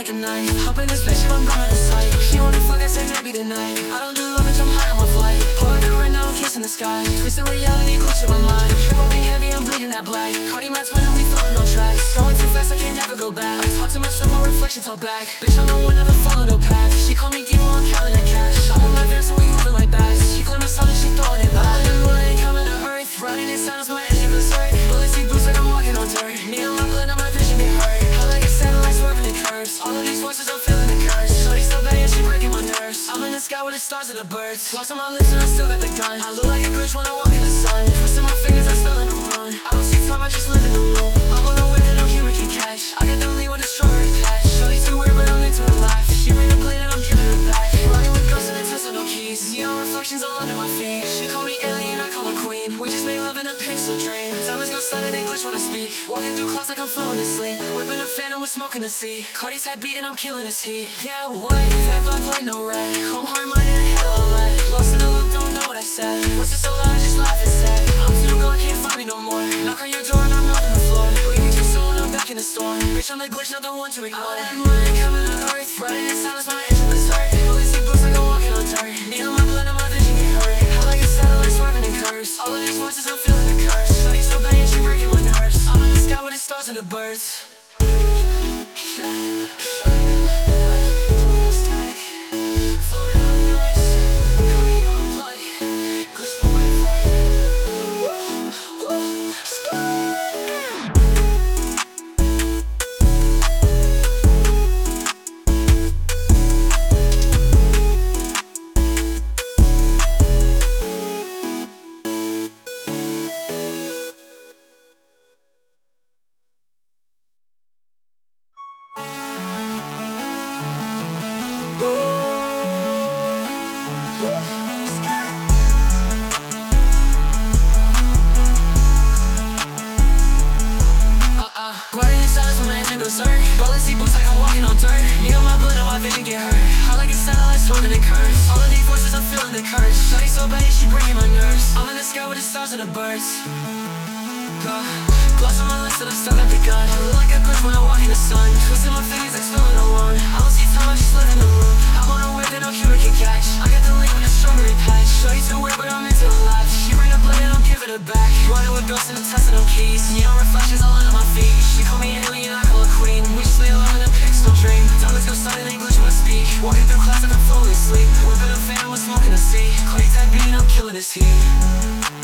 like a knife. Hop in this spaceship, I'm going to sight. She wanna fuck, I say maybe tonight. I don't do love, bitch, I'm high on my flight. Pull it right now, I'm kissing the sky. Twisted reality, close to my mind. Triple being heavy, I'm bleeding that black. Cardi Matt's when we floating on tracks. Going too fast, I can't never go back. I talk too much, so my reflections all black. Bitch, I'm the one never follow no path. She call me Demo, I'm counting that cash. I'm on my van, so we moving like bats. She claim my solid, she throwing it back. And when I ain't coming to earth, running in sounds, my engine berserk. Bullets see boots like I'm walking on dirt. Me and my blood, on my vision get hurt. I like a satellite swerving in curves. All of these voices, I'm feeling the curse. Shorty so bad, yeah, she breaking my nerves. I'm in the sky with the stars and the birds. Lost on my lips and I still got the gun. I look like a Grinch when I walk in the sun. Twisting my fingers, I still in the run. I don't see time, I just live in the room. I'm on the way that no human can catch. I got them lead with a strawberry patch. Shorty too weird, but I'm into her life. She bring a plate and I'm giving her back. Running with ghosts and the test of no keys. Neon reflections all under my feet. She call me alien, I call her queen. We just made love in a pixel dream. Diamonds go silent, English when I speak. Walking through clouds like I'm floating to sleep. Whipping a phantom with smoke in the sea. Cardi's head beating, I'm killing his heat. Yeah, what? Fat black light, no red. Chrome hard minded and hella lead. Lost in the loop, don't know what I said. What's it so loud, I just laugh and say I'm too gone, can't find me no more. Knock on your door and I'm not on the floor. Bleeding too soon, I'm back in the storm. Bitch, I'm the glitch, not the one to ignore. I'm running, coming to earth. Running in silence, my engine was hurt. Bullets see boots like I'm walking on dirt. Needle my blood, and my vision get hurt. I like a satellite swerving in curves. All of these voices, I'm feeling the curse. Shawty so bad, yeah, she breaking my nerves. I'm in the sky with the stars and the birds. Bullets see boots like I'm walking on dirt. Needle my blood, and my vision get hurt. I like a satellite swerving in curves. All of these voices, I'm feeling the curse. Shawty so bad, yeah, she breaking my nerves. I'm in the sky with the stars and the birds. Gloss on my lips, and I still got the gun. I look like a Grinch when I walk in the sun. Twisting my fingers like spilling the one. I don't see time, I just live in the room. I'm on a wave that no human can catch. I got the link with a strawberry patch. Shawty too weird, but I'm into the life. She bring a blood and I'm giving it back. Running with ghosts and the test of no keys. Neon reflections all under my feet. She call me alien, I call her queen. We just made love in a pixel dream. Diamonds go silent, English when I speak. Walking through clouds like I'm falling asleep. Whipping a phantom with smoke in the sea. Cardi's head beating, I'm killing his heat.